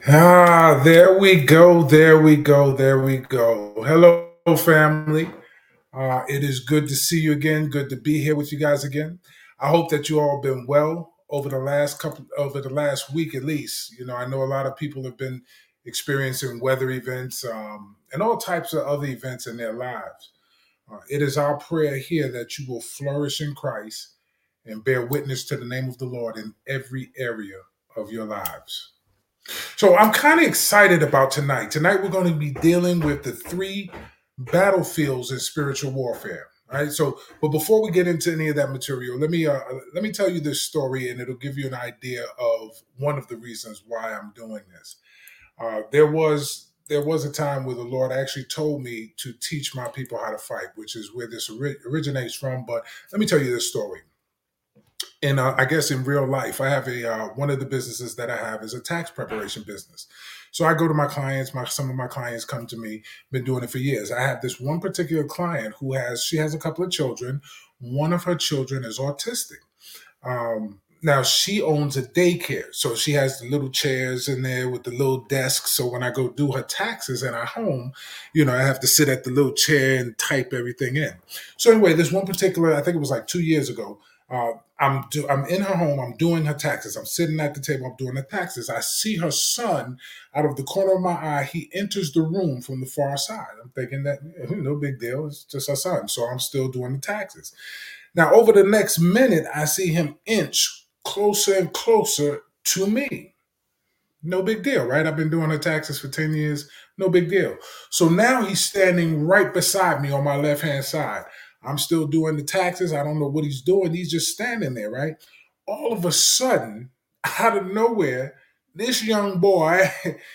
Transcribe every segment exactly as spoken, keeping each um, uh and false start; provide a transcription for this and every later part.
Ah, there we go, there we go, there we go. Hello, family. Uh, it is good to see you again. Good to be here with you guys again. I hope that you all been well over the last couple, over the last week at least. You know, I know a lot of people have been experiencing weather events um, and all types of other events in their lives. Uh, it is our prayer here that you will flourish in Christ and bear witness to the name of the Lord in every area of your lives. So I'm kind of excited about tonight. Tonight we're going to be dealing with the three battlefields in spiritual warfare. All right. So, but before we get into any of that material, let me uh, let me tell you this story, and it'll give you an idea of one of the reasons why I'm doing this. Uh, there was there was a time where the Lord actually told me to teach my people how to fight, which is where this ori- originates from. But let me tell you this story. And uh, I guess in real life, I have a uh, one of the businesses that I have is a tax preparation business. So I go to my clients. My some of my clients come to me. Been doing it for years. I have this one particular client who has she has a couple of children. One of her children is autistic. Um, now she owns a daycare, so she has the little chairs in there with the little desks. So when I go do her taxes in her home, you know, I have to sit at the little chair and type everything in. So anyway, this one particular, I think it was like two years ago. Uh, I'm do, I'm in her home. I'm doing her taxes. I'm sitting at the table. I'm doing her taxes. I see her son out of the corner of my eye. He enters the room from the far side. I'm thinking that eh, no big deal. It's just her son. So I'm still doing the taxes. Now, over the next minute, I see him inch closer and closer to me. No big deal, right? I've been doing her taxes for ten years. No big deal. So now he's standing right beside me on my left hand side. I'm still doing the taxes. I don't know what he's doing. He's just standing there, right? All of a sudden, out of nowhere, this young boy,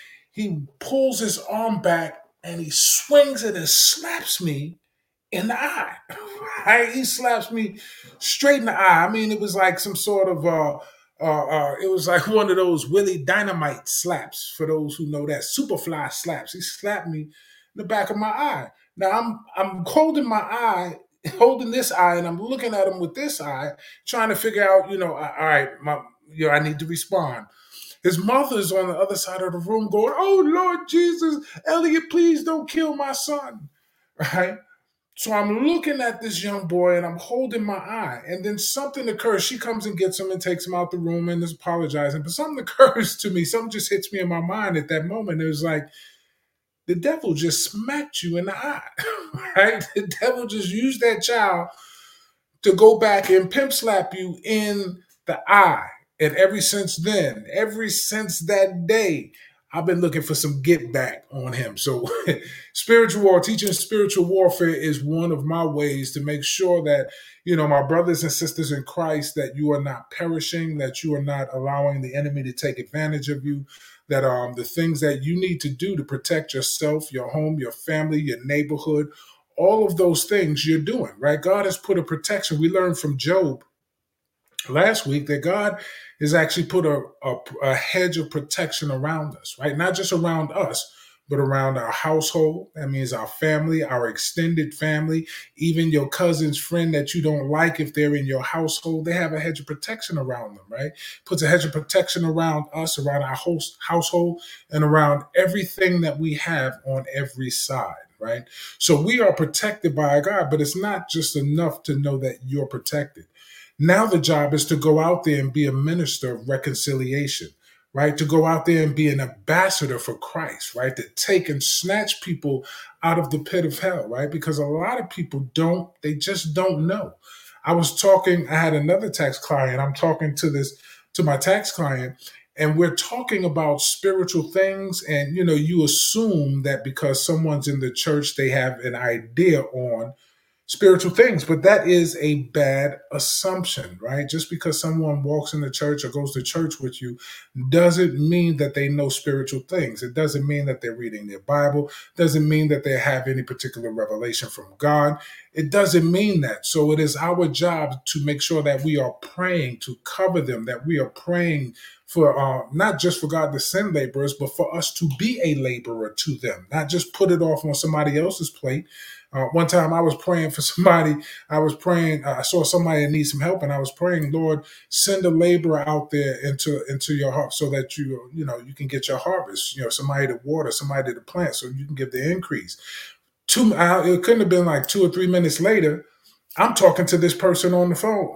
he pulls his arm back and he swings it and slaps me in the eye. Right? He slaps me straight in the eye. I mean, it was like some sort of uh, uh, uh, it was like one of those Willie Dynamite slaps. For those who know that, Superfly slaps. He slapped me in the back of my eye. Now I'm I'm holding my eye, holding this eye, and I'm looking at him with this eye, trying to figure out, you know, all right, my, you know, I need to respond. His mother's on the other side of the room going, "Oh Lord Jesus, Elliot, please don't kill my son." Right? So I'm looking at this young boy and I'm holding my eye. And then something occurs. She comes and gets him and takes him out the room and is apologizing. But something occurs to me. Something just hits me in my mind at that moment. It was like, the devil just smacked you in the eye, right? The devil just used that child to go back and pimp slap you in the eye. And ever since then, ever since that day, I've been looking for some get back on him. So, spiritual war, teaching spiritual warfare is one of my ways to make sure that, you know, my brothers and sisters in Christ, that you are not perishing, that you are not allowing the enemy to take advantage of you, that um, the things that you need to do to protect yourself, your home, your family, your neighborhood, all of those things you're doing, right? God has put a protection. We learned from Job last week that God has actually put a, a, a hedge of protection around us, right? Not just around us, but around our household. That means our family, our extended family, even your cousin's friend that you don't like, if they're in your household, they have a hedge of protection around them, right? Puts a hedge of protection around us, around our host household, and around everything that we have on every side. Right. So we are protected by God, but it's not just enough to know that you're protected. Now the job is to go out there and be a minister of reconciliation, right? To go out there and be an ambassador for Christ, right? To take and snatch people out of the pit of hell, right? Because a lot of people don't, they just don't know. I was talking, I had another tax client. I'm talking to this, to my tax client, and we're talking about spiritual things. And, you know, you assume that because someone's in the church, they have an idea on spiritual things, but that is a bad assumption, right? Just because someone walks in the church or goes to church with you doesn't mean that they know spiritual things. It doesn't mean that they're reading their Bible, doesn't mean that they have any particular revelation from God. It doesn't mean that. So it is our job to make sure that we are praying to cover them, that we are praying for uh, not just for God to send laborers, but for us to be a laborer to them, not just put it off on somebody else's plate. Uh, one time I was praying for somebody. I was praying. Uh, I saw somebody that needs some help, and I was praying, Lord, send a laborer out there into into your heart so that you you know you can get your harvest. You know, somebody to water, somebody to plant, so you can get the increase. Two, uh, it couldn't have been like two or three minutes later. I'm talking to this person on the phone.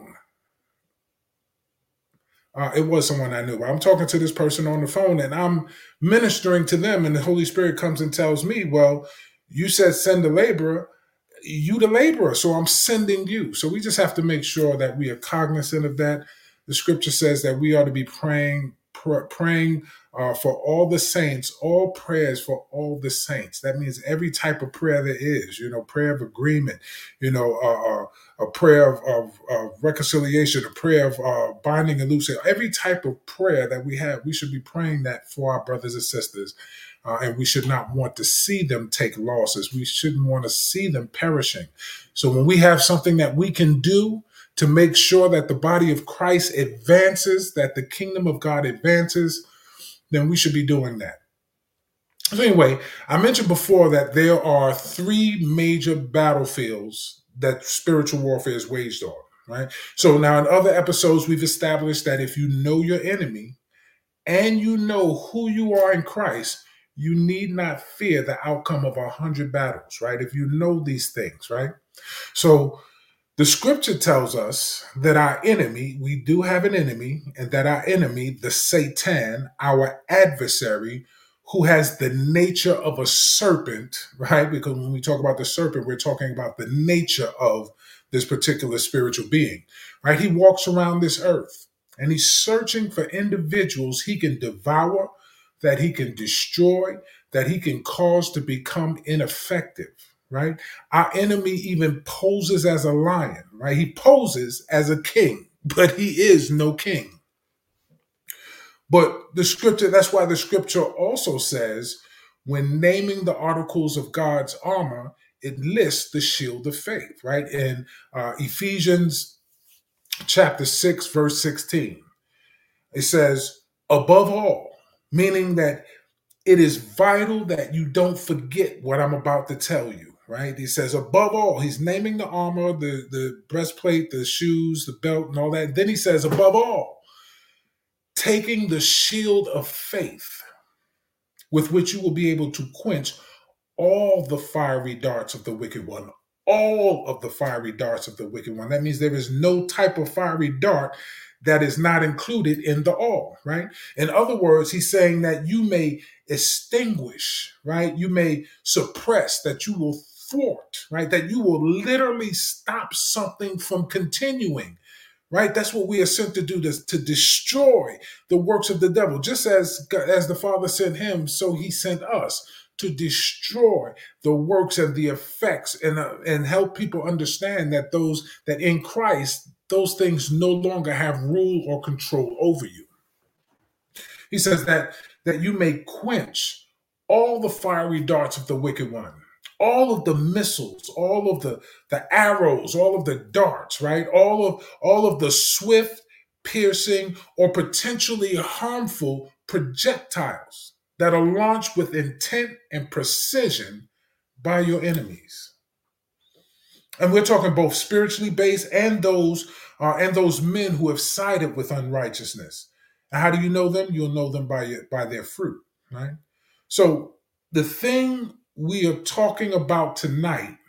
Uh, it was someone I knew. I'm talking to this person on the phone and I'm ministering to them, and the Holy Spirit comes and tells me, well, you said send a laborer, you the laborer, so I'm sending you. So we just have to make sure that we are cognizant of that. The scripture says that we ought to be praying, pr- praying uh, for all the saints, all prayers for all the saints. That means every type of prayer there is, you know, prayer of agreement, you know, uh, uh, a prayer of, of, of reconciliation, a prayer of uh, binding and loosing. Every type of prayer that we have, we should be praying that for our brothers and sisters. Uh, and we should not want to see them take losses. We shouldn't want to see them perishing. So when we have something that we can do to make sure that the body of Christ advances, that the kingdom of God advances, then we should be doing that. So anyway, I mentioned before that there are three major battlefields that spiritual warfare is waged on, right? So now in other episodes, we've established that if you know your enemy and you know who you are in Christ, you need not fear the outcome of a hundred battles, right? If you know these things, right? So the scripture tells us that our enemy, we do have an enemy, and that our enemy, the Satan, our adversary, who has the nature of a serpent, right? Because when we talk about the serpent, we're talking about the nature of this particular spiritual being, right? He walks around this earth and he's searching for individuals he can devour, that he can destroy, that he can cause to become ineffective, right? Our enemy even poses as a lion, right? He poses as a king, but he is no king. But the scripture, that's why the scripture also says, when naming the articles of God's armor, it lists the shield of faith, right? In uh, Ephesians chapter six, verse sixteen, it says, above all, meaning that it is vital that you don't forget what I'm about to tell you, right? He says, above all, he's naming the armor, the, the breastplate, the shoes, the belt, and all that. Then he says, above all, taking the shield of faith with which you will be able to quench all the fiery darts of the wicked one. All of the fiery darts of the wicked one. That means there is no type of fiery dart that is not included in the all, right? In other words, he's saying that you may extinguish, right? You may suppress, that you will thwart, right? That you will literally stop something from continuing, right? That's what we are sent to do, to, to destroy the works of the devil. Just as, as the Father sent him, so he sent us to destroy the works and the effects, and uh, and help people understand that those that in Christ, those things no longer have rule or control over you. He says that that you may quench all the fiery darts of the wicked one, all of the missiles, all of the the arrows, all of the darts, right? All of all of the swift, piercing, or potentially harmful projectiles that are launched with intent and precision by your enemies. And we're talking both spiritually based and those uh, and those men who have sided with unrighteousness. And how do you know them? You'll know them by your, by their fruit, right? So the thing we are talking about tonight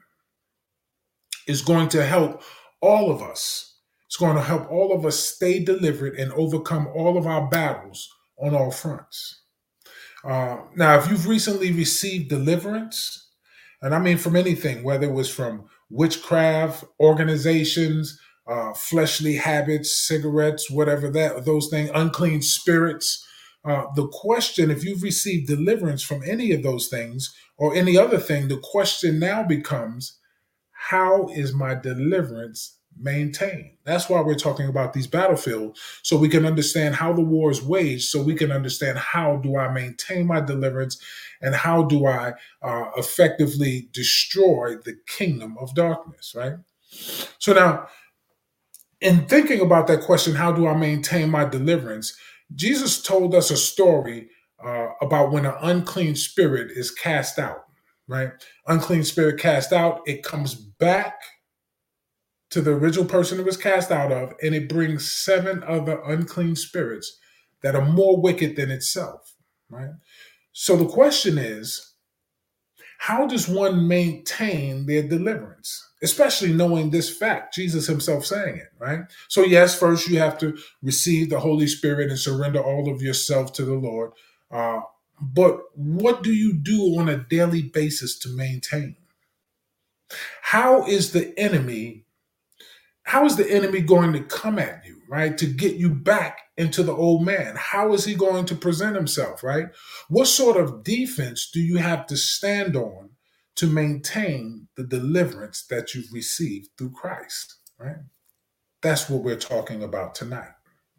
is going to help all of us. It's going to help all of us stay delivered and overcome all of our battles on all fronts. Uh, now, if you've recently received deliverance, and I mean from anything, whether it was from witchcraft, organizations, uh, fleshly habits, cigarettes, whatever that, those things, unclean spirits, uh, the question, if you've received deliverance from any of those things or any other thing, the question now becomes, how is my deliverance maintained? That's why we're talking about these battlefields, so we can understand how the war is waged, so we can understand how do I maintain my deliverance and how do I uh, effectively destroy the kingdom of darkness, right? So now, in thinking about that question, how do I maintain my deliverance? Jesus told us a story uh, about when an unclean spirit is cast out, right? Unclean spirit cast out, it comes back to the original person it was cast out of, and it brings seven other unclean spirits that are more wicked than itself, right? So the question is, how does one maintain their deliverance? Especially knowing this fact, Jesus himself saying it, right? So, yes, first you have to receive the Holy Spirit and surrender all of yourself to the Lord. Uh, but what do you do on a daily basis to maintain? How is the enemy how is the enemy going to come at you, right? To get you back into the old man? How is he going to present himself, right? What sort of defense do you have to stand on to maintain the deliverance that you've received through Christ, right? That's what we're talking about tonight.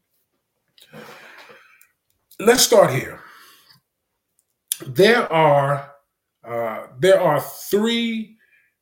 Let's start here. There are uh, there are three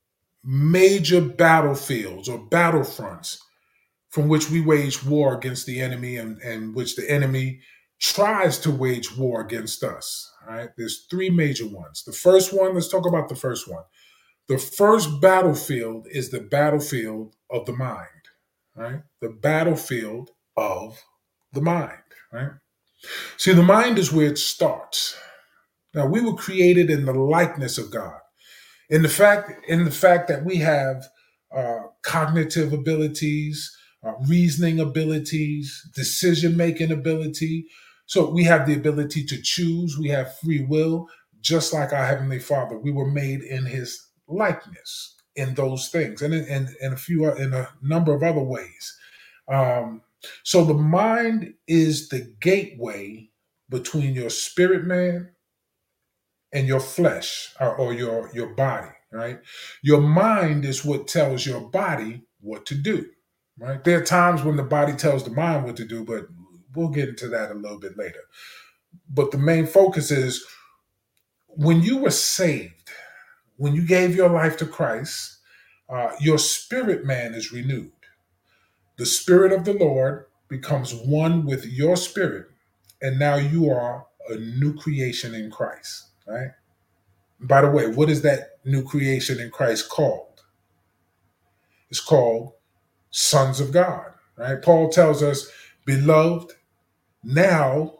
major battlefields or battlefronts from which we wage war against the enemy, and, and which the enemy tries to wage war against us. All right. There's three major ones. The first one, let's talk about the first one. The first battlefield is the battlefield of the mind. Right? The battlefield of the mind. Right? See, the mind is where it starts. Now, we were created in the likeness of God. In the fact, in the fact that we have uh, cognitive abilities, uh, reasoning abilities, decision making ability. So we have the ability to choose. We have free will, just like our Heavenly Father. We were made in His likeness in those things, and in, in, in a few, in a number of other ways. Um, so the mind is the gateway between your spirit man and your flesh, or, or your your body, right? Your mind is what tells your body what to do, right? There are times when the body tells the mind what to do, but we'll get into that a little bit later. But the main focus is when you were saved, when you gave your life to Christ, uh, your spirit man is renewed. The Spirit of the Lord becomes one with your spirit, and now you are a new creation in Christ, right? By the way, what is that new creation in Christ called? It's called sons of God, right? Paul tells us, beloved, now,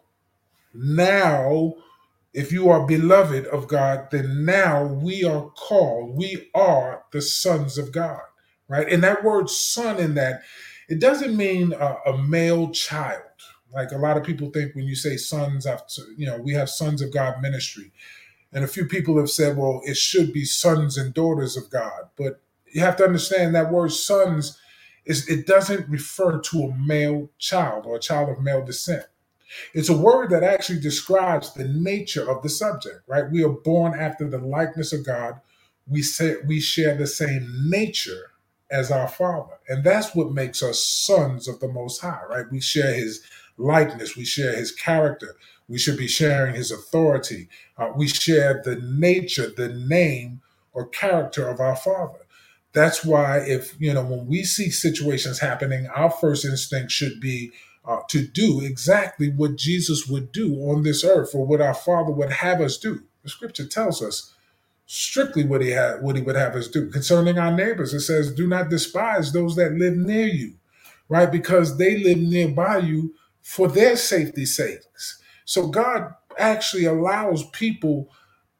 now, if you are beloved of God, then now we are called, we are the sons of God, right? And that word son in that, it doesn't mean a, a male child. Like a lot of people think when you say sons, after, you know, we have Sons of God ministry. And a few people have said, well, it should be sons and daughters of God. But you have to understand that word sons, is it doesn't refer to a male child or a child of male descent. It's a word that actually describes the nature of the subject, right? We are born after the likeness of God. We say we share the same nature as our Father. And that's what makes us sons of the Most High, right? We share his likeness, we share his character, we should be sharing his authority. Uh, we share the nature, the name, or character of our Father. That's why, if, you know, when we see situations happening, our first instinct should be uh, to do exactly what Jesus would do on this earth, or what our Father would have us do. The scripture tells us strictly what he had, what he would have us do. Concerning our neighbors, it says, do not despise those that live near you, right? Because they live nearby you for their safety's sakes. So God actually allows people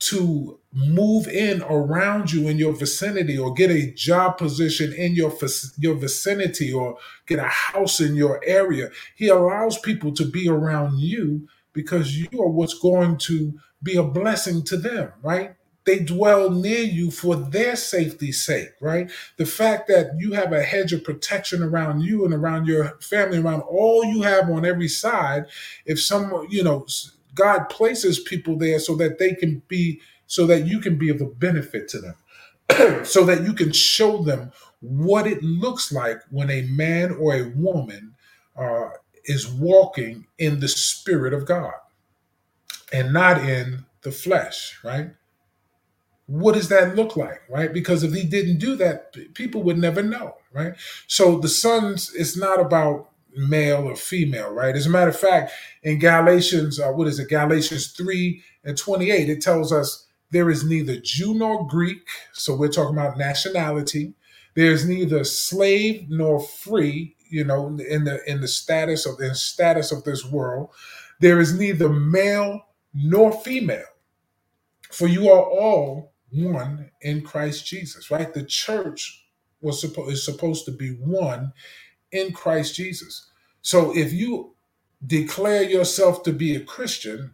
to move in around you in your vicinity, or get a job position in your your vicinity, or get a house in your area. He allows people to be around you because you are what's going to be a blessing to them, right? They dwell near you for their safety's sake, right? The fact that you have a hedge of protection around you and around your family, around all you have on every side. If someone, you know, God places people there so that they can be, so that you can be of a benefit to them, so that you can show them what it looks like when a man or a woman uh, is walking in the Spirit of God and not in the flesh, right? What does that look like, right? Because if he didn't do that, people would never know, right? So the sons, it's not about, male or female, right? As a matter of fact, in Galatians, uh, what is it, Galatians three and twenty-eight, it tells us there is neither Jew nor Greek, so we're talking about nationality. There's neither slave nor free, you know, in the in the status of the status of this world. There is neither male nor female, for you are all one in Christ Jesus, right? The church was supposed is supposed to be one in Christ Jesus. So if you declare yourself to be a Christian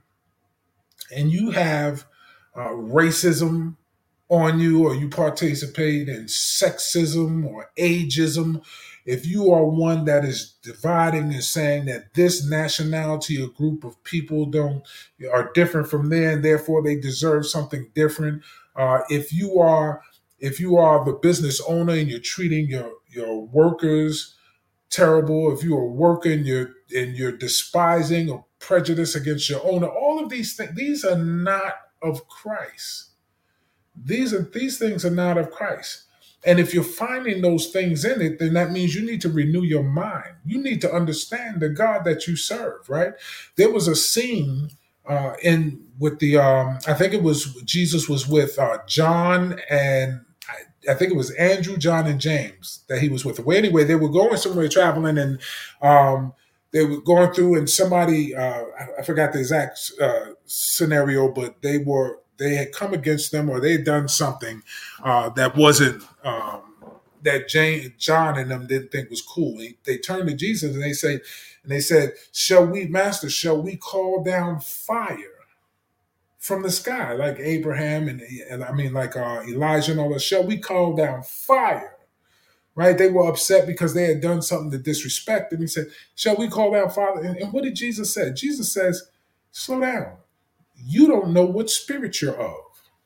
and you have uh, racism on you, or you participate in sexism or ageism, if you are one that is dividing and saying that this nationality or group of people don't are different from there and therefore they deserve something different, uh, if you are if you are the business owner and you're treating your your workers terrible, if you are working you're and you're despising or prejudice against your owner, all of these things, these are not of Christ. These are these things are not of Christ. And if you're finding those things in it, then that means you need to renew your mind. You need to understand the God that you serve, right? There was a scene uh, in with the um, I think it was Jesus was with uh, John and I, I think it was Andrew, John, and James that he was with. Well, anyway, they were going somewhere traveling, and um, they were going through, and somebody uh, I, I forgot the exact uh, scenario, but they were they had come against them, or they had done something uh, that wasn't um, that Jane, John and them didn't think was cool. They, they turned to Jesus and they say, and they said, "Shall we, Master? Shall we call down fire from the sky like Abraham and, and I mean like uh, Elijah and all that? Shall we call down fire?" Right? They were upset because they had done something to disrespect him. He said, "Shall we call down fire?" And, and what did Jesus say? Jesus says, "Slow down. You don't know what spirit you're of.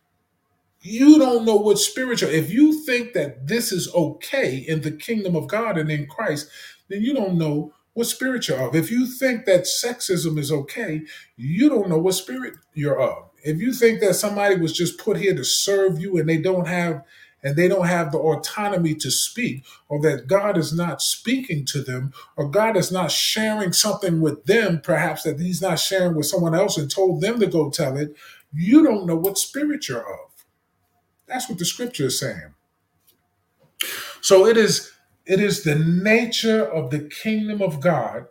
You don't know what spiritual. If you think that this is okay in the kingdom of God and in Christ, then you don't know what spirit you're of. If you think that sexism is okay, you don't know what spirit you're of. If you think that somebody was just put here to serve you and they don't have and they don't have the autonomy to speak, or that God is not speaking to them, or God is not sharing something with them, perhaps that he's not sharing with someone else and told them to go tell it, you don't know what spirit you're of. That's what the scripture is saying. So it is it is the nature of the kingdom of God.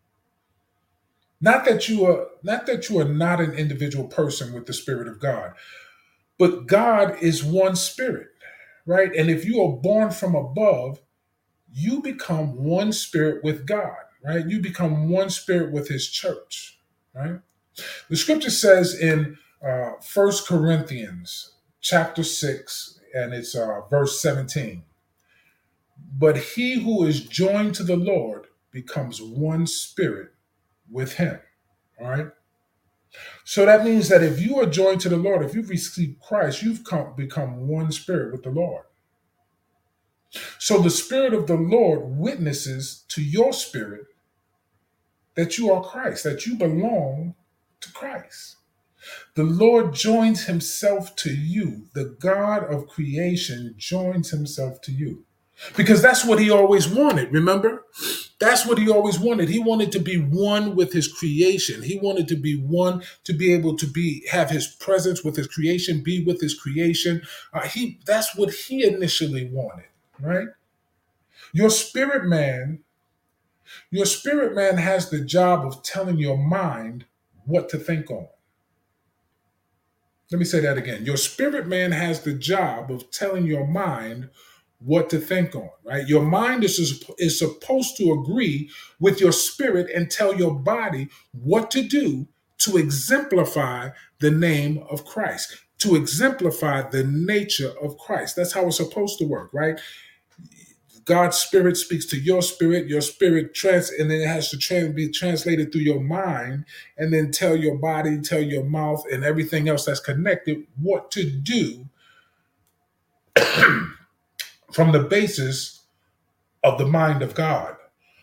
Not that you are not that you are not an individual person with the spirit of God, but God is one spirit, right? And if you are born from above, you become one spirit with God, right? You become one spirit with his church, right? The scripture says in uh, First Corinthians chapter six, and it's uh, verse seventeen, "But he who is joined to the Lord becomes one spirit with him." All right. So that means that if you are joined to the Lord, if you've received Christ, you've come, become one spirit with the Lord. So the Spirit of the Lord witnesses to your spirit that you are Christ, that you belong to Christ. The Lord joins himself to you. The God of creation joins himself to you. Because that's what he always wanted, remember? That's what he always wanted. He wanted to be one with his creation. He wanted to be one, to be able to be have his presence with his creation, be with his creation. Uh, he that's what he initially wanted, right? Your spirit man, your spirit man has the job of telling your mind what to think on. Let me say that again. Your spirit man has the job of telling your mind what to think on, right? Your mind is, is supposed to agree with your spirit and tell your body what to do to exemplify the name of Christ, to exemplify the nature of Christ. That's how it's supposed to work, right? God's spirit speaks to your spirit, your spirit trans, and then it has to trans, be translated through your mind, and then tell your body, tell your mouth, and everything else that's connected what to do from the basis of the mind of God,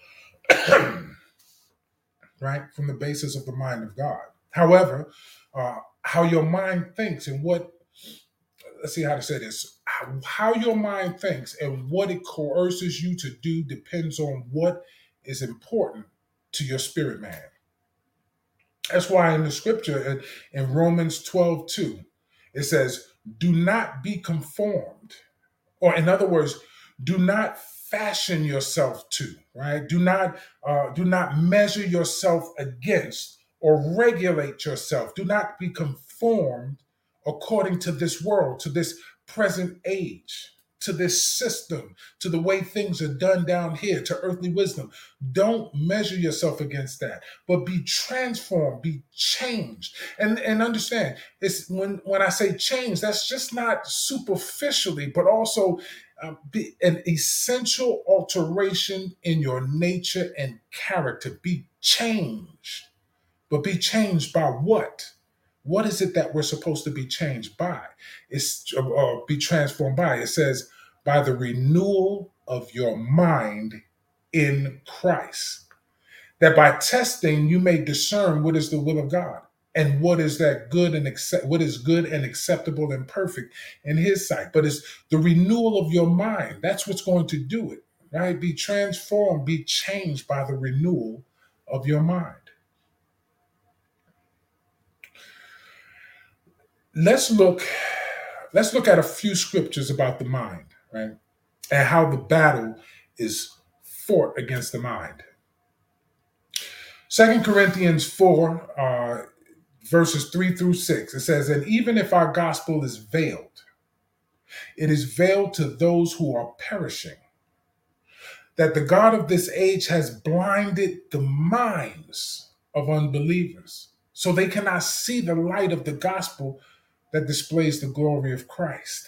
right? From the basis of the mind of God. However, uh, how your mind thinks and what, let's see how to say this, how, how your mind thinks and what it coerces you to do depends on what is important to your spirit man. That's why in the scripture in, in Romans twelve two, it says, do not be conformed. Or in other words, do not fashion yourself to, right? Do not uh, do not measure yourself against or regulate yourself. Do not be conformed according to this world, to this present age, to this system, to the way things are done down here, to earthly wisdom. Don't measure yourself against that, but be transformed, be changed. And, and understand, it's when, when I say change, that's just not superficially, but also uh, be an essential alteration in your nature and character. Be changed, but be changed by what? What is it that we're supposed to be changed by? It's uh, uh, be transformed by. It says, by the renewal of your mind in Christ. That by testing you may discern what is the will of God and what is that good and accept what is good and acceptable and perfect in his sight. But it's the renewal of your mind. That's what's going to do it, right? Be transformed, be changed by the renewal of your mind. Let's look, let's look at a few scriptures about the mind, right? And how the battle is fought against the mind. Second Corinthians four, uh, verses three through six, it says, and even if our gospel is veiled, it is veiled to those who are perishing, that the God of this age has blinded the minds of unbelievers, so they cannot see the light of the gospel that displays the glory of Christ,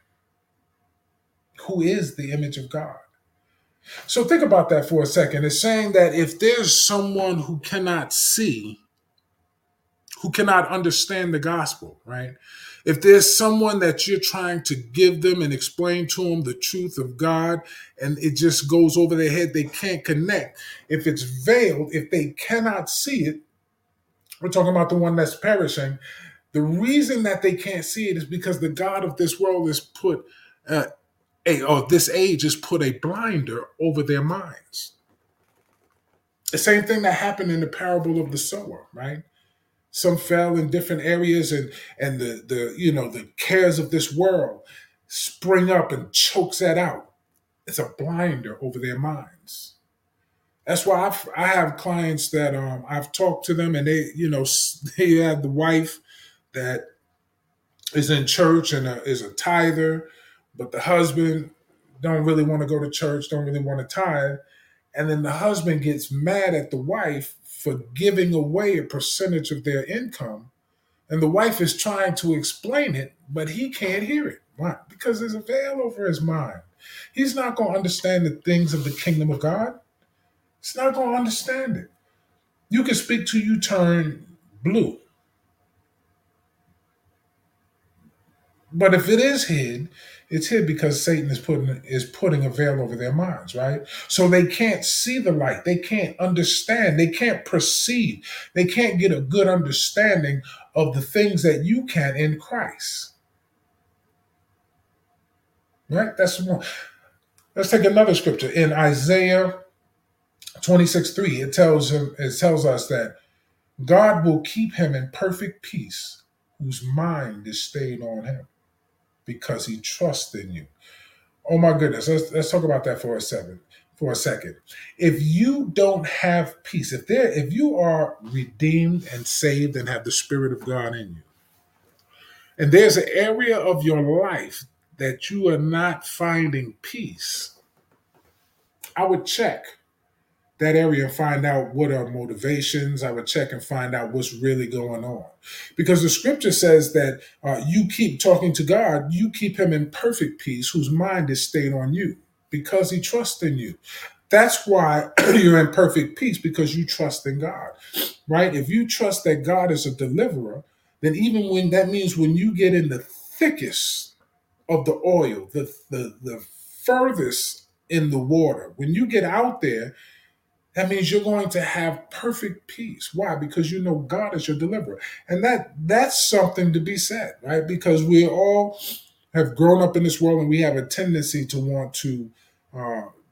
who is the image of God. So think about that for a second. It's saying that if there's someone who cannot see, who cannot understand the gospel, right? If there's someone that you're trying to give them and explain to them the truth of God, and it just goes over their head, they can't connect. If it's veiled, if they cannot see it, we're talking about the one that's perishing. The reason that they can't see it is because the God of this world has put, uh, a, or this age has put a blinder over their minds. The same thing that happened in the parable of the sower, right? Some fell in different areas, and and the the you know the cares of this world spring up and chokes that out. It's a blinder over their minds. That's why I've, I have clients that um, I've talked to them, and they you know they have the wife that is in church and a, is a tither, but the husband don't really want to go to church, don't really want to tithe, and then the husband gets mad at the wife for giving away a percentage of their income. And the wife is trying to explain it, but he can't hear it. Why? Because there's a veil over his mind. He's not going to understand the things of the kingdom of God. He's not going to understand it. You can speak till you turn blue. But if it is hid, it's hid because Satan is putting is putting a veil over their minds, right? So they can't see the light. They can't understand. They can't perceive. They can't get a good understanding of the things that you can in Christ. Right? That's one. Let's take another scripture. In Isaiah twenty-six three, it tells him, it tells us that God will keep him in perfect peace, whose mind is stayed on him, because he trusts in you. Oh my goodness, let's let's talk about that for a second. For a second, if you don't have peace, if there, if you are redeemed and saved and have the Spirit of God in you, and there's an area of your life that you are not finding peace, I would check that area and find out what are motivations. I would check and find out what's really going on. Because the scripture says that uh, you keep talking to God, you keep him in perfect peace, whose mind is stayed on you, because he trusts in you. That's why you're in perfect peace, because you trust in God, right? If you trust that God is a deliverer, then even when that means when you get in the thickest of the oil, the, the, the furthest in the water, when you get out there, that means you're going to have perfect peace. Why? Because you know God is your deliverer. And that that's something to be said, right? Because we all have grown up in this world, and we have a tendency to want to uh,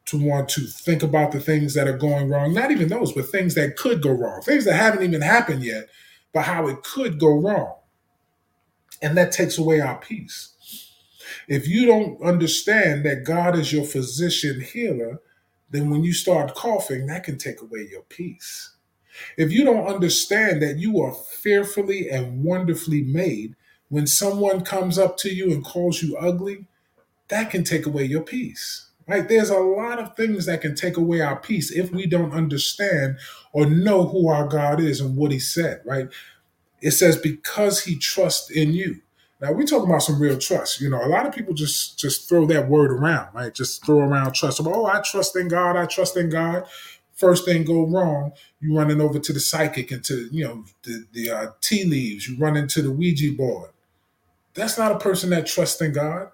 to want to think about the things that are going wrong, not even those, but things that could go wrong, things that haven't even happened yet, but how it could go wrong. And that takes away our peace. If you don't understand that God is your physician healer, then when you start coughing, that can take away your peace. If you don't understand that you are fearfully and wonderfully made, when someone comes up to you and calls you ugly, that can take away your peace. Right? There's a lot of things that can take away our peace if we don't understand or know who our God is and what he said, right? It says, because he trusts in you. Now, we're talking about some real trust. You know, a lot of people just just throw that word around, right? Just throw around trust. Oh, I trust in God. I trust in God. First thing go wrong, you running over to the psychic and to, you know, the, the uh, tea leaves. You run into the Ouija board. That's not a person that trusts in God.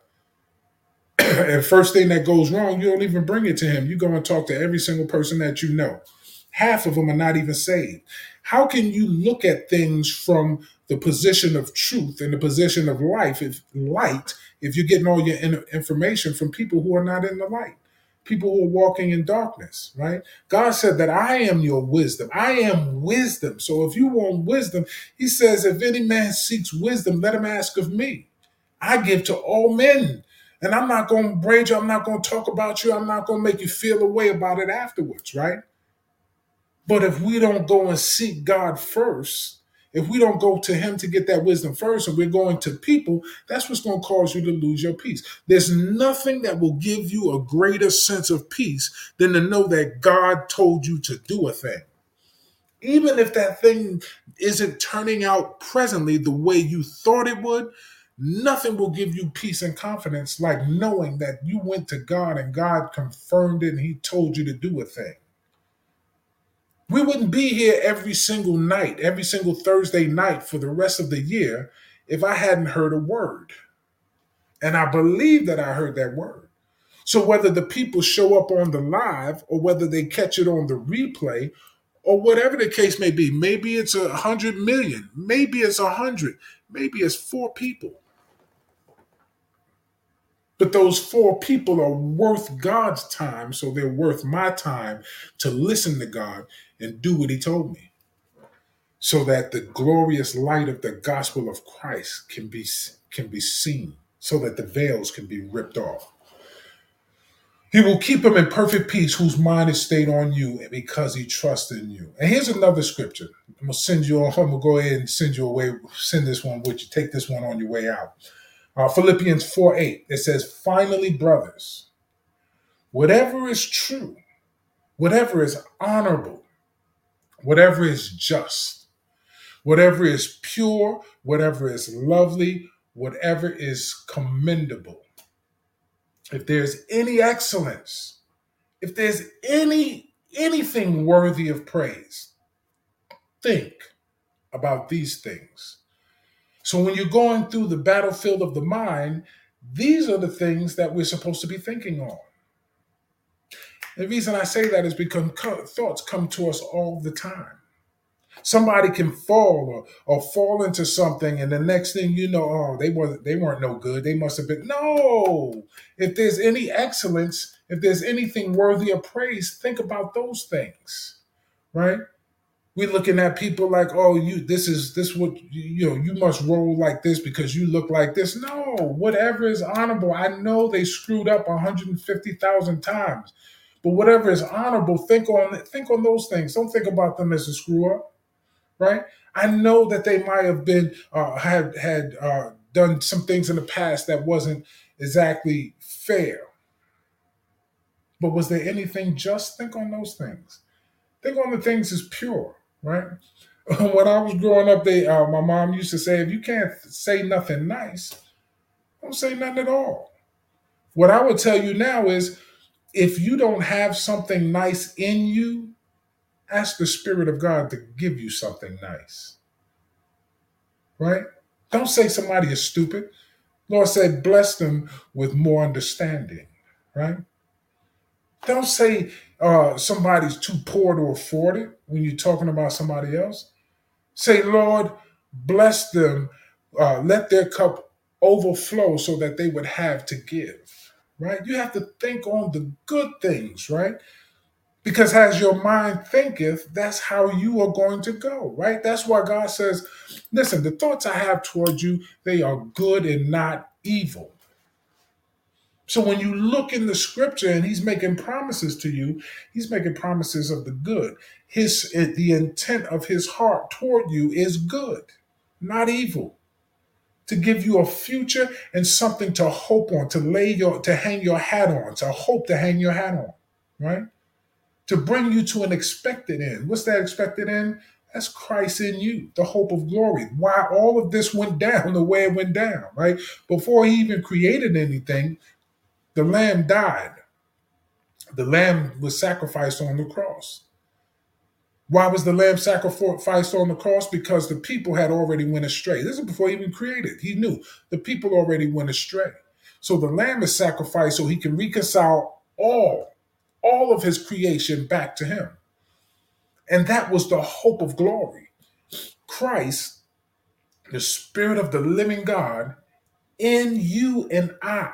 And first thing that goes wrong, you don't even bring it to him. You go and talk to every single person that you know. Half of them are not even saved. How can you look at things from the position of truth and the position of life, if light, if you're getting all your information from people who are not in the light, people who are walking in darkness, right? God said that I am your wisdom. I am wisdom. So if you want wisdom, he says, if any man seeks wisdom, let him ask of me. I give to all men. And I'm not going to braid you. I'm not going to talk about you. I'm not going to make you feel a way about it afterwards, right? But if we don't go and seek God first, if we don't go to him to get that wisdom first, and we're going to people, that's what's going to cause you to lose your peace. There's nothing that will give you a greater sense of peace than to know that God told you to do a thing. Even if that thing isn't turning out presently the way you thought it would, nothing will give you peace and confidence like knowing that you went to God and God confirmed it and he told you to do a thing. We wouldn't be here every single night, every single Thursday night for the rest of the year if I hadn't heard a word. And I believe that I heard that word. So whether the people show up on the live or whether they catch it on the replay or whatever the case may be, maybe it's a hundred million, maybe it's a hundred, maybe it's four people. But those four people are worth God's time, so they're worth my time to listen to God and do what he told me, so that the glorious light of the gospel of Christ can be, can be seen, so that the veils can be ripped off. He will keep him in perfect peace whose mind is stayed on you because he trusts in you. And here's another scripture. I'm going to send you on. I'm going to go ahead and send you away, send this one with you. Take this one on your way out. Uh, Philippians four eight, it says, finally, brothers, whatever is true, whatever is honorable, whatever is just, whatever is pure, whatever is lovely, whatever is commendable, if there's any excellence, if there's any anything worthy of praise, think about these things. So when you're going through the battlefield of the mind, these are the things that we're supposed to be thinking on. The reason I say that is because thoughts come to us all the time. Somebody can fall or, or fall into something, and the next thing you know, oh, they wasn't they weren't no good. They must have been. No. If there's any excellence, if there's anything worthy of praise, think about those things. Right? We're looking at people like, oh, you this is this what you know, you must roll like this because you look like this. No, whatever is honorable. I know they screwed up one hundred fifty thousand times. But whatever is honorable, think on think on those things. Don't think about them as a screw up. Right? I know that they might have been uh, had had uh, done some things in the past that wasn't exactly fair. But was there anything just? Think on those things. Think on the things that's pure, right? When I was growing up, they uh, my mom used to say, if you can't say nothing nice, don't say nothing at all. What I would tell you now is, if you don't have something nice in you, ask the Spirit of God to give you something nice. Right? Don't say somebody is stupid. Lord said, bless them with more understanding. Right? Don't say uh, somebody's too poor to afford it when you're talking about somebody else. Say, Lord, bless them. Uh, let their cup overflow so that they would have to give. right? You have to think on the good things, right? Because as your mind thinketh, that's how you are going to go, right? That's why God says, listen, the thoughts I have towards you, they are good and not evil. So when you look in the scripture and he's making promises to you, he's making promises of the good. His the intent of his heart toward you is good, not evil. To give you a future and something to hope on, to lay your to hang your hat on, to hope to hang your hat on, right? To bring you to an expected end. What's that expected end? That's Christ in you, the hope of glory. Why all of this went down the way it went down, right? Before he even created anything, the lamb died. The lamb was sacrificed on the cross. Why was the lamb sacrificed on the cross? Because the people had already went astray. This is before he even created. He knew the people already went astray. So the lamb is sacrificed so he can reconcile all, all of his creation back to him. And that was the hope of glory. Christ, the Spirit of the living God, in you and I.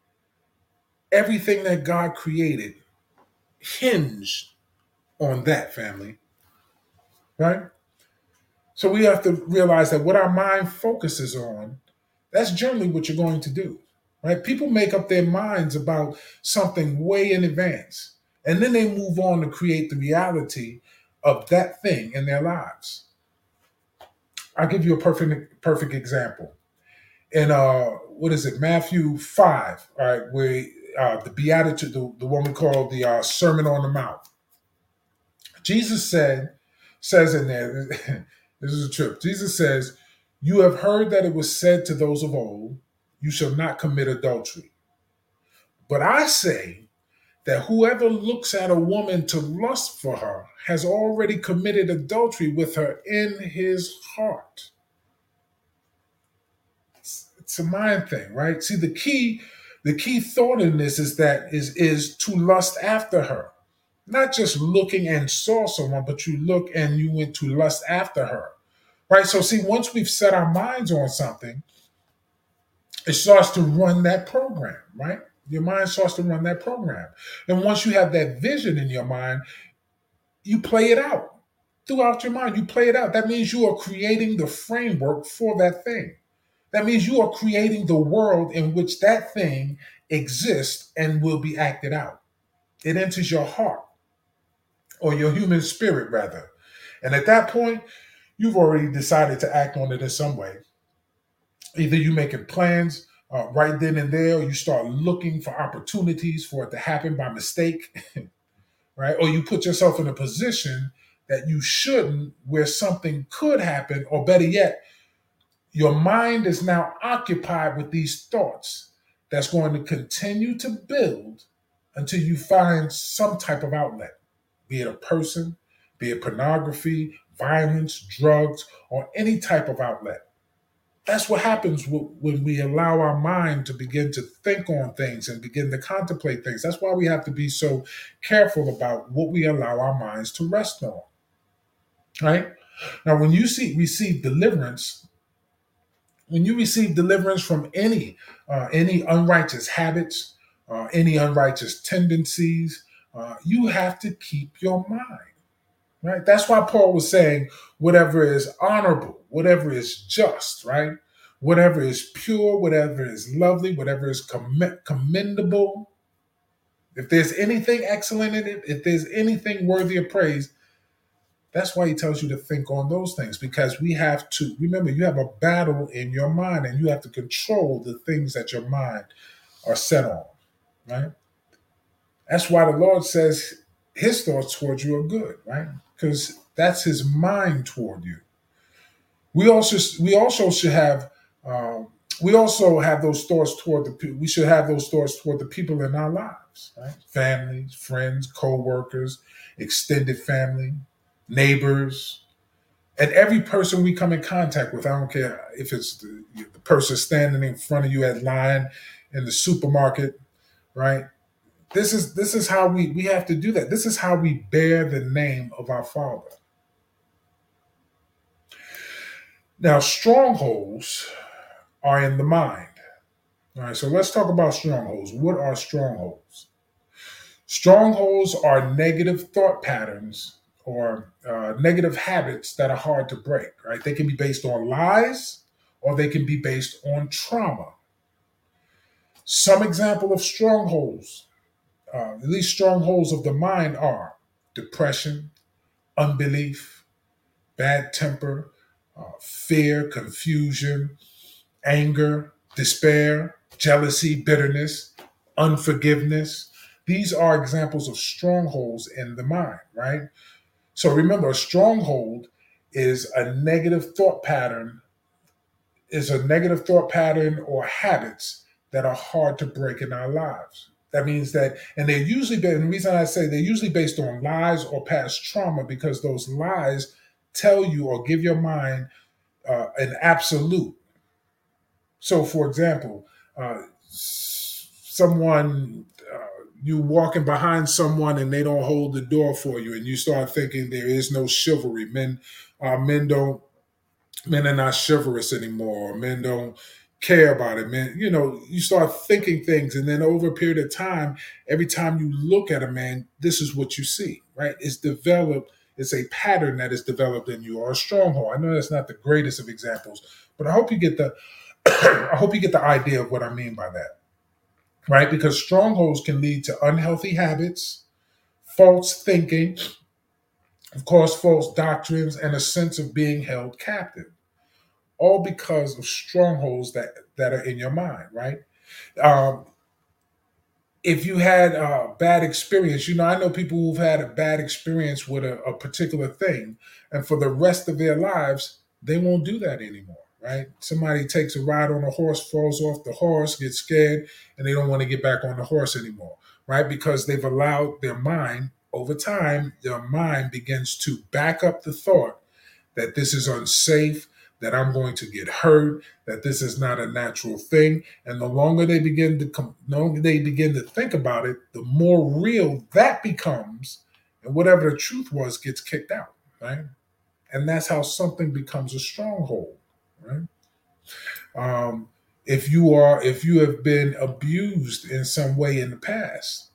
Everything that God created hinged on that, family. Right? So we have to realize that what our mind focuses on, that's generally what you're going to do. Right? People make up their minds about something way in advance. And then they move on to create the reality of that thing in their lives. I'll give you a perfect perfect example. In uh what is it, Matthew five, all right, where uh the Beatitude, the, the one we call the uh, Sermon on the Mount. Jesus said, says in there, this is a trip. Jesus says, you have heard that it was said to those of old, you shall not commit adultery. But I say that whoever looks at a woman to lust for her has already committed adultery with her in his heart. It's, it's a mind thing, right? See, the key, the key thought in this is that is is to lust after her. Not just looking and saw someone, but you look and you went to lust after her. Right? So see, once we've set our minds on something, it starts to run that program, right? Your mind starts to run that program. And once you have that vision in your mind, you play it out throughout your mind. You play it out. That means you are creating the framework for that thing. That means you are creating the world in which that thing exists and will be acted out. It enters your heart, or your human spirit, rather. And at that point, you've already decided to act on it in some way. Either you making plans uh, right then and there, or you start looking for opportunities for it to happen by mistake, right? Or you put yourself in a position that you shouldn't, where something could happen, or better yet, your mind is now occupied with these thoughts that's going to continue to build until you find some type of outlet, be it a person, be it pornography, violence, drugs, or any type of outlet. That's what happens when we allow our mind to begin to think on things and begin to contemplate things. That's why we have to be so careful about what we allow our minds to rest on. Right? Now, when you see receive deliverance, when you receive deliverance from any uh, any unrighteous habits, uh, any unrighteous tendencies, uh, you have to keep your mind. Right? That's why Paul was saying, whatever is honorable, whatever is just, right? Whatever is pure, whatever is lovely, whatever is comm- commendable. If there's anything excellent in it, if there's anything worthy of praise, that's why he tells you to think on those things, because we have to remember, you have a battle in your mind and you have to control the things that your mind are set on, right? That's why the Lord says his thoughts towards you are good, right? Because that's his mind toward you. We also we also should have um, we also have those thoughts toward the people. We should have those thoughts toward the people in our lives, right? Families, friends, co-workers, extended family, neighbors, and every person we come in contact with. I don't care if it's the, the person standing in front of you at line in the supermarket, right? This is this is how we we have to do that. This is how we bear the name of our Father. Now, strongholds are in the mind. All right, so let's talk about strongholds. What are strongholds? Strongholds are negative thought patterns or uh, negative habits that are hard to break, right? They can be based on lies or they can be based on trauma. Some example of strongholds, uh, at least strongholds of the mind, are depression, unbelief, bad temper, uh, fear, confusion, anger, despair, jealousy, bitterness, unforgiveness. These are examples of strongholds in the mind, right? So remember, a stronghold is a negative thought pattern, is a negative thought pattern or habits that are hard to break in our lives. That means that, and they're usually, and the reason I say they're usually based on lies or past trauma because those lies tell you or give your mind uh, an absolute. So, for example, uh, someone, uh, you walking behind someone and they don't hold the door for you, and you start thinking there is no chivalry. Men, uh, men don't, men are not chivalrous anymore. Men don't care about it. Men, you know, you start thinking things, and then over a period of time, every time you look at a man, this is what you see, right? It's developed. It's a pattern that is developed in you, or a stronghold. I know that's not the greatest of examples, but I hope you get the I hope you get the idea of what I mean by that, right? Because strongholds can lead to unhealthy habits, false thinking, of course, false doctrines, and a sense of being held captive, all because of strongholds that, that are in your mind, right? Um, if you had a bad experience, you know, I know people who've had a bad experience with a, a particular thing, and for the rest of their lives, they won't do that anymore, right? Somebody takes a ride on a horse, falls off the horse, gets scared, and they don't want to get back on the horse anymore, right? Because they've allowed their mind, over time, their mind begins to back up the thought that this is unsafe, that I'm going to get hurt, that this is not a natural thing. And the longer they begin to come, the longer they begin to think about it, the more real that becomes, and whatever the truth was gets kicked out, right? And that's how something becomes a stronghold, right? Um, if you are, if you have been abused in some way in the past,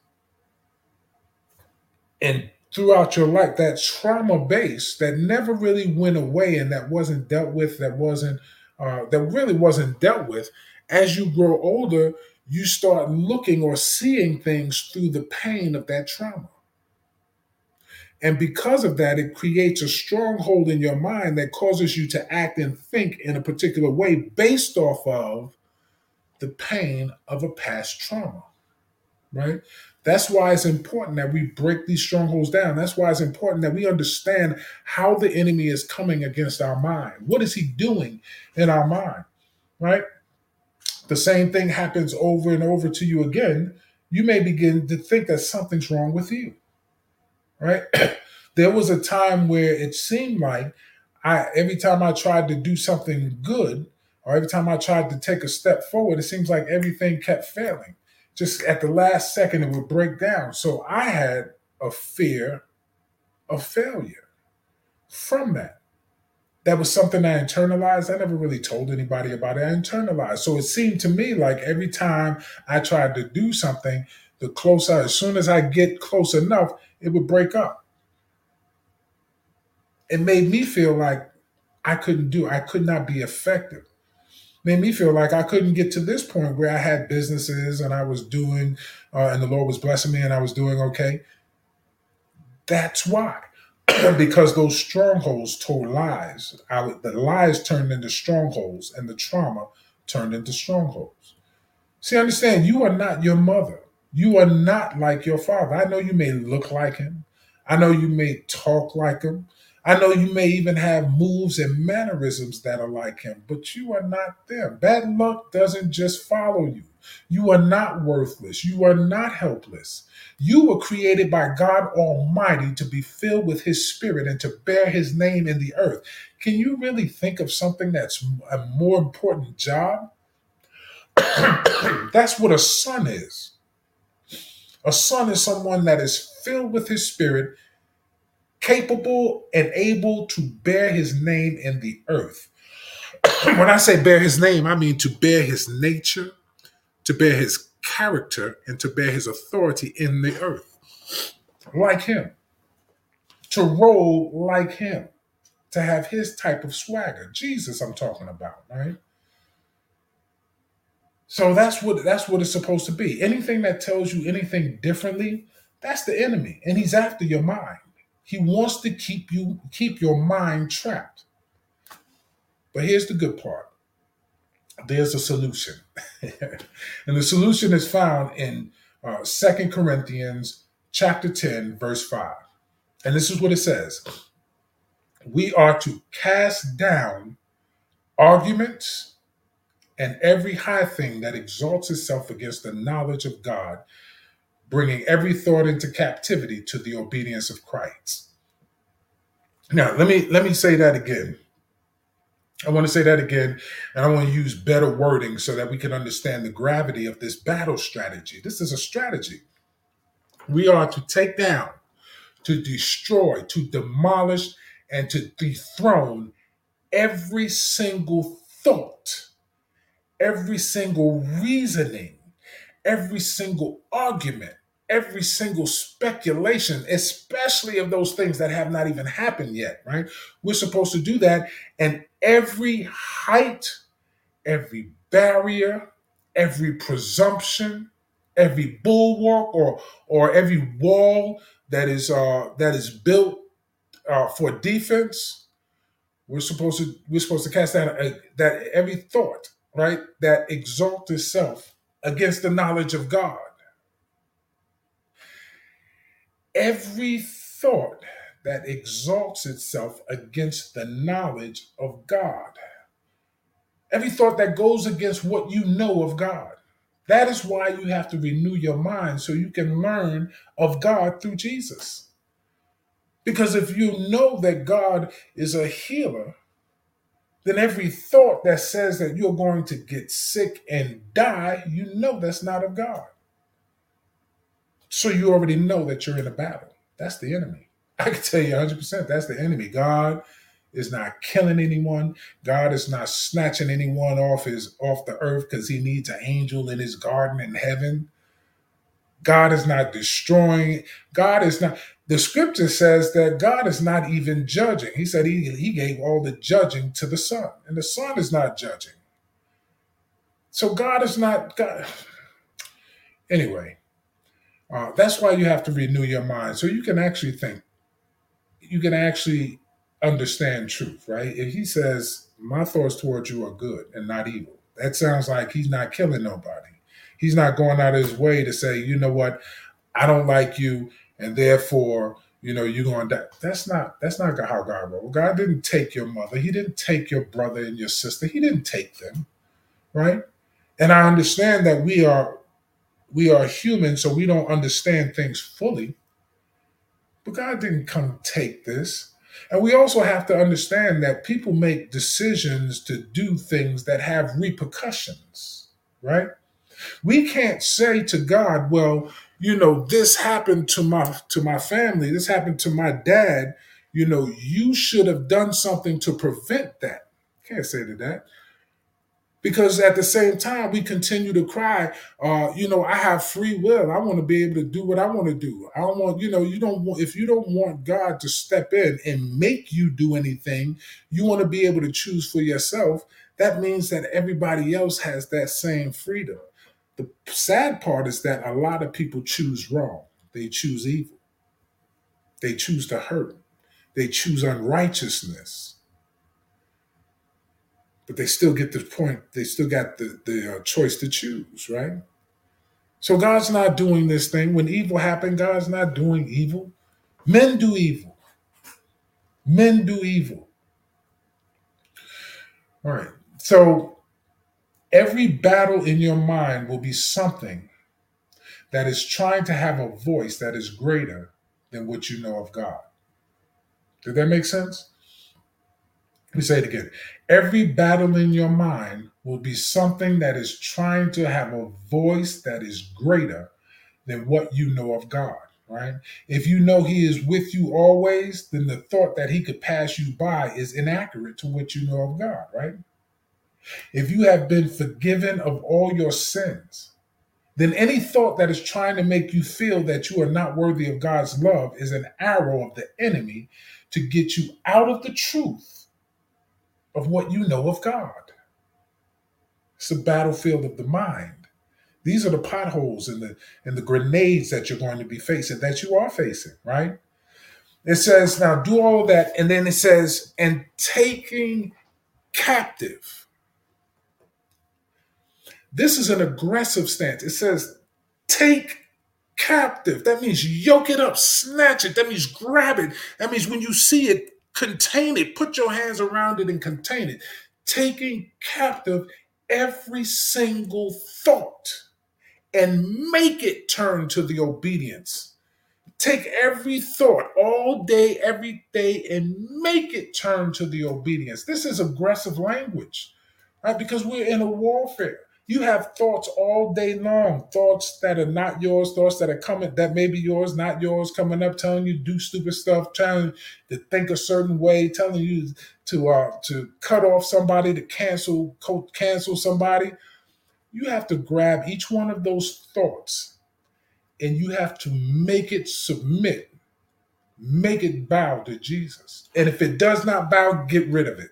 and throughout your life, that trauma base that never really went away and that wasn't dealt with, that wasn't, uh, that really wasn't dealt with, as you grow older, you start looking or seeing things through the pain of that trauma. And because of that, it creates a stronghold in your mind that causes you to act and think in a particular way based off of the pain of a past trauma, right? That's why it's important that we break these strongholds down. That's why it's important that we understand how the enemy is coming against our mind. What is he doing in our mind, right? The same thing happens over and over to you again. You may begin to think that something's wrong with you, right? There was a time where it seemed like I every time I tried to do something good, or every time I tried to take a step forward, it seems like everything kept failing. Just at the last second, it would break down. So I had a fear of failure from that. That was something I internalized. I never really told anybody about it. I internalized. So it seemed to me like every time I tried to do something, the closer, as soon as I get close enough, it would break up. It made me feel like I couldn't do, I could not be effective. Made me feel like I couldn't get to this point where I had businesses and I was doing, uh, and the Lord was blessing me and I was doing okay. That's why. Because those strongholds told lies. I, the lies turned into strongholds and the trauma turned into strongholds. See, understand, you are not your mother. You are not like your father. I know you may look like him. I know you may talk like him. I know you may even have moves and mannerisms that are like him, but you are not them. Bad luck doesn't just follow you. You are not worthless. You are not helpless. You were created by God Almighty to be filled with His Spirit and to bear His name in the earth. Can you really think of something that's a more important job? That's what a son is. A son is someone that is filled with His Spirit, capable and able to bear His name in the earth. When I say bear His name, I mean to bear His nature, to bear his character and to bear his authority in the earth, like him, to roll like him, to have his type of swagger. Jesus, I'm talking about, right? So that's what that's what it's supposed to be. Anything that tells you anything differently, that's the enemy, and he's after your mind. He wants to keep you keep your mind trapped. But here's the good part. There's a solution. And the solution is found in uh, Second Corinthians chapter ten, verse five. And this is what it says. We are to cast down arguments and every high thing that exalts itself against the knowledge of God, bringing every thought into captivity to the obedience of Christ. Now, let me let me say that again. I want to say that again, and I want to use better wording so that we can understand the gravity of this battle strategy. This is a strategy. We are to take down, to destroy, to demolish, and to dethrone every single thought, every single reasoning, every single argument, every single speculation, especially of those things that have not even happened yet, right? We're supposed to do that. And every height, every barrier, every presumption, every bulwark or or every wall that is uh, that is built uh, for defense, we're supposed to we're supposed to cast down uh, that every thought, right, that exalts itself against the knowledge of God. Every thought that exalts itself against the knowledge of God. Every thought that goes against what you know of God. That is why you have to renew your mind so you can learn of God through Jesus. Because if you know that God is a healer, then every thought that says that you're going to get sick and die, you know that's not of God. So you already know that you're in a battle. That's the enemy. I can tell you one hundred percent that's the enemy. God is not killing anyone. God is not snatching anyone off his off the earth because he needs an angel in his garden in heaven. God is not destroying. God is not. The scripture says that God is not even judging. He said he, he gave all the judging to the Son, and the Son is not judging. So God is not God. Anyway, uh, that's why you have to renew your mind so you can actually think. You can actually understand truth, right? If he says, my thoughts towards you are good and not evil, that sounds like he's not killing nobody. He's not going out of his way to say, you know what, I don't like you, and therefore, you know, you're going to die. That's not, that's not how God rolls. God didn't take your mother. He didn't take your brother and your sister. He didn't take them, right? And I understand that we are, we are human, so we don't understand things fully. But God didn't come take this. And we also have to understand that people make decisions to do things that have repercussions, right? We can't say to God, well, you know, this happened to my to my family, this happened to my dad, you know, you should have done something to prevent that. Can't say to that. Because at the same time, we continue to cry, uh, you know, I have free will. I want to be able to do what I want to do. I don't want, you know, you don't want, if you don't want God to step in and make you do anything, you want to be able to choose for yourself. That means that everybody else has that same freedom. The sad part is that a lot of people choose wrong. They choose evil. They choose to hurt. They choose unrighteousness. But they still get the point. They still got the, the uh, choice to choose, right? So God's not doing this thing. When evil happened, God's not doing evil. Men do evil. Men do evil. All right. So every battle in your mind will be something that is trying to have a voice that is greater than what you know of God. Did that make sense? Let me say it again. Every battle in your mind will be something that is trying to have a voice that is greater than what you know of God, right? If you know he is with you always, then the thought that he could pass you by is inaccurate to what you know of God, right? If you have been forgiven of all your sins, then any thought that is trying to make you feel that you are not worthy of God's love is an arrow of the enemy to get you out of the truth of what you know of God. It's a battlefield of the mind. These are the potholes and the and the grenades that you're going to be facing, that you are facing, right? It says, now do all of that, and then it says, and taking captive. This is an aggressive stance. It says, take captive. That means yoke it up, snatch it. That means grab it. That means when you see it, contain it. Put your hands around it and contain it. Taking captive every single thought and make it turn to the obedience. Take every thought all day, every day, and make it turn to the obedience. This is aggressive language, right? Because we're in a warfare. You have thoughts all day long, thoughts that are not yours, thoughts that are coming, that may be yours, not yours, coming up, telling you to do stupid stuff, telling you to think a certain way, telling you to uh, to cut off somebody, to cancel, cancel somebody. You have to grab each one of those thoughts and you have to make it submit, make it bow to Jesus. And if it does not bow, get rid of it.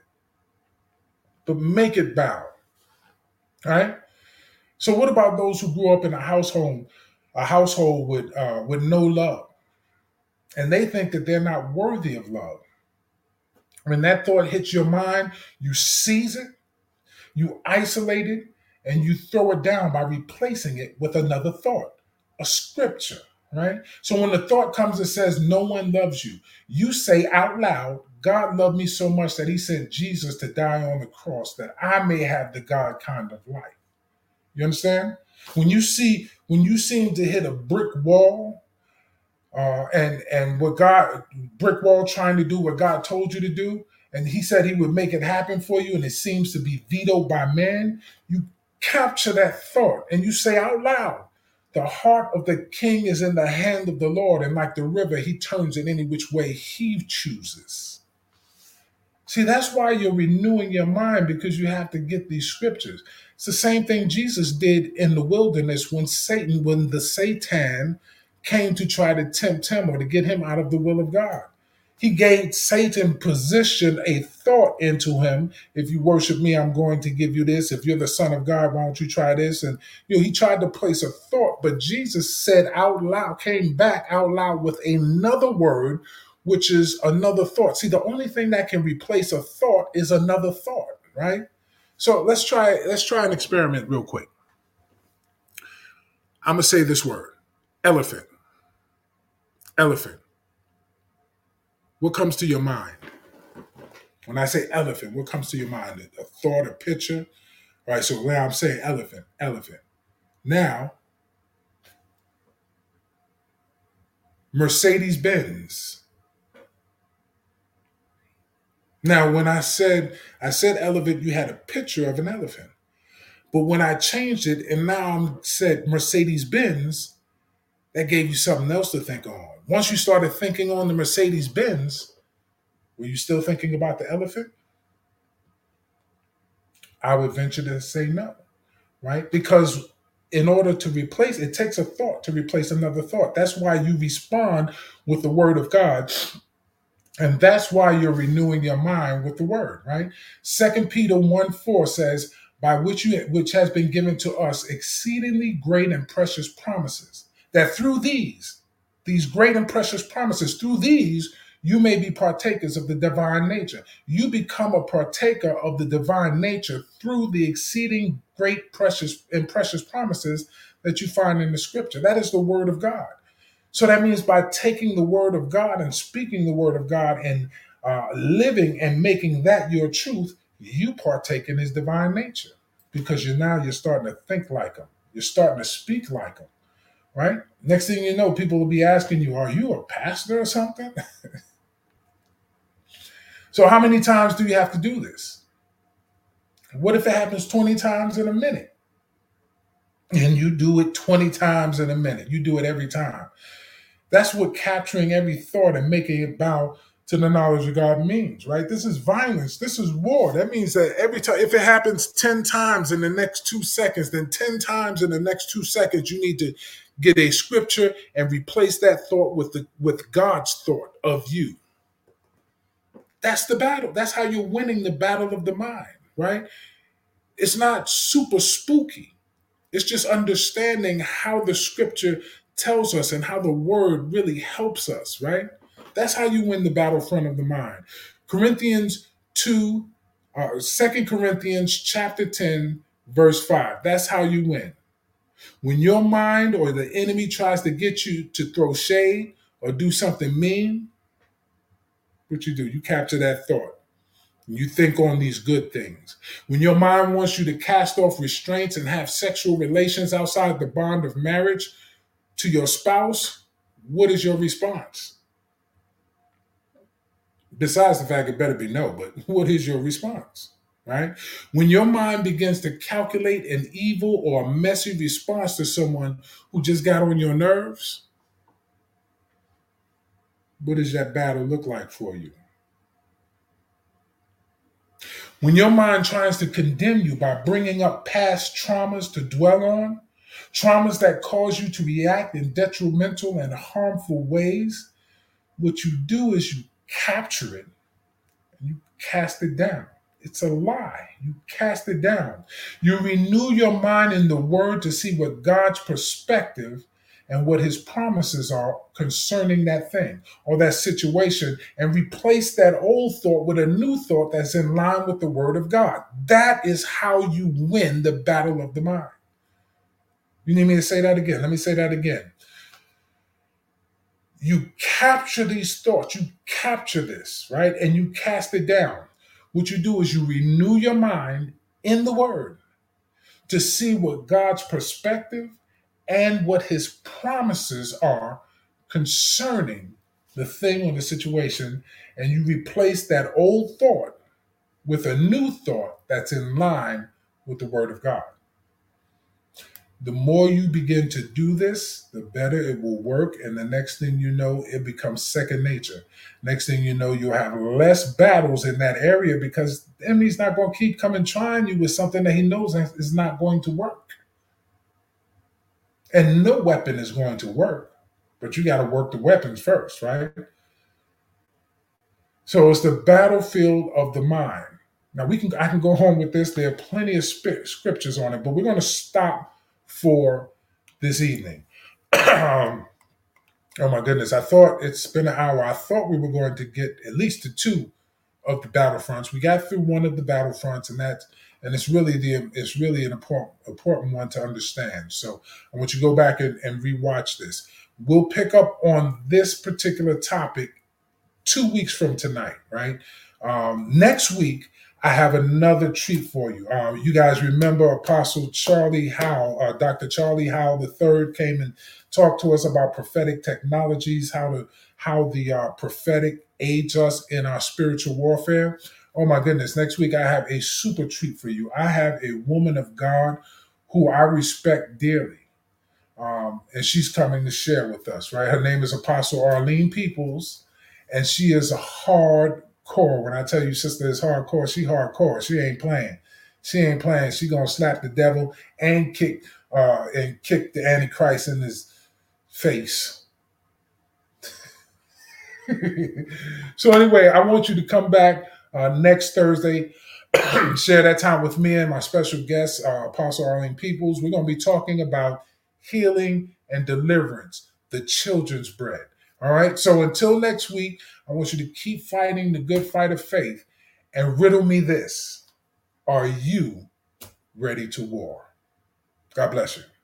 But make it bow. All right? So what about those who grew up in a household, a household with uh, with no love? And they think that they're not worthy of love. When that thought hits your mind, you seize it, you isolate it, and you throw it down by replacing it with another thought, a scripture, right? So when the thought comes that says, no one loves you, you say out loud, God loved me so much that he sent Jesus to die on the cross that I may have the God kind of life. You understand? When you see, when you seem to hit a brick wall, uh, and and what God, brick wall trying to do what God told you to do, and he said he would make it happen for you, and it seems to be vetoed by man, you capture that thought and you say out loud, the heart of the king is in the hand of the Lord, and like the river, he turns it any which way he chooses. See, that's why you're renewing your mind, because you have to get these scriptures. It's the same thing Jesus did in the wilderness when Satan, when the Satan came to try to tempt him or to get him out of the will of God. He gave Satan position, a thought into him. If you worship me, I'm going to give you this. If you're the son of God, why don't you try this? And you know, he tried to place a thought, but Jesus said out loud, came back out loud with another word, which is another thought. See, the only thing that can replace a thought is another thought, right? So let's try, let's try an experiment real quick. I'm gonna say this word, elephant. Elephant. What comes to your mind? When I say elephant, what comes to your mind? A thought, a picture? All right, so now I'm saying elephant, elephant. Now, Mercedes-Benz. Now, when I said I said elephant, you had a picture of an elephant. But when I changed it and now I said Mercedes-Benz, that gave you something else to think on. Once you started thinking on the Mercedes-Benz, were you still thinking about the elephant? I would venture to say no, right? Because in order to replace, it takes a thought to replace another thought. That's why you respond with the word of God. And that's why you're renewing your mind with the word, right? Second Peter one four says, by which you which has been given to us exceedingly great and precious promises, that through these, these great and precious promises, through these, you may be partakers of the divine nature. You become a partaker of the divine nature through the exceeding great, precious, and precious promises that you find in the scripture. That is the word of God. So that means by taking the word of God and speaking the word of God and uh, living and making that your truth, you partake in his divine nature, because you're now you're starting to think like him. You're starting to speak like him, right? Next thing you know, people will be asking you, are you a pastor or something? So how many times do you have to do this? What if it happens twenty times in a minute? And you do it twenty times in a minute. You do it every time. That's what capturing every thought and making it bow to the knowledge of God means, right? This is violence. This is war. That means that every time, if it happens ten times in the next two seconds, then ten times in the next two seconds, you need to get a scripture and replace that thought with the with God's thought of you. That's the battle. That's how you're winning the battle of the mind, right? It's not super spooky. It's just understanding how the scripture tells us and how the word really helps us, right? That's how you win the battlefront of the mind. Corinthians two, uh, Second Corinthians chapter ten, verse five. That's how you win. When your mind or the enemy tries to get you to throw shade or do something mean, what you do? You capture that thought. You think on these good things. When your mind wants you to cast off restraints and have sexual relations outside the bond of marriage to your spouse, what is your response? Besides the fact it better be no, but what is your response? Right? When your mind begins to calculate an evil or a messy response to someone who just got on your nerves, what does that battle look like for you? When your mind tries to condemn you by bringing up past traumas to dwell on, traumas that cause you to react in detrimental and harmful ways, what you do is you capture it and you cast it down. It's a lie. You cast it down. You renew your mind in the word to see what God's perspective and what his promises are concerning that thing or that situation, and replace that old thought with a new thought that's in line with the word of God. That is how you win the battle of the mind. You need me to say that again? Let me say that again. You capture these thoughts, you capture this, right? And you cast it down. What you do is you renew your mind in the word to see what God's perspective and what his promises are concerning the thing or the situation, and you replace that old thought with a new thought that's in line with the word of God. The more you begin to do this, the better it will work, and the next thing you know, it becomes second nature. Next thing you know, you'll have less battles in that area because the enemy's not going to keep coming trying you with something that he knows is not going to work. And no weapon is going to work, but you got to work the weapons first, right? So it's the battlefield of the mind. Now we can, I can go home with this. There are plenty of scriptures on it, but we're going to stop for this evening. um, oh my goodness! I thought it's been an hour. I thought we were going to get at least to two of the battlefronts. We got through one of the battlefronts, and that's and it's really the it's really an important important one to understand. So I want you to go back and, and rewatch this. We'll pick up on this particular topic two weeks from tonight, right? Um, next week, I have another treat for you. Uh, you guys remember Apostle Charlie Howell, uh, Doctor Charlie Howell the third came and talked to us about prophetic technologies, how to how the uh, prophetic aids us in our spiritual warfare. Oh my goodness! Next week, I have a super treat for you. I have a woman of God who I respect dearly. Um, and she's coming to share with us, right? Her name is Apostle Arlene Peoples, and she is a hardcore. When I tell you sister is hardcore, she hardcore. She ain't playing. She ain't playing. She gonna slap the devil and kick uh, and kick the Antichrist in his face. So anyway, I want you to come back uh, next Thursday. Share that time with me and my special guest, uh, Apostle Arlene Peoples. We're going to be talking about healing and deliverance, the children's bread. All right. So until next week, I want you to keep fighting the good fight of faith and riddle me this. Are you ready to war? God bless you.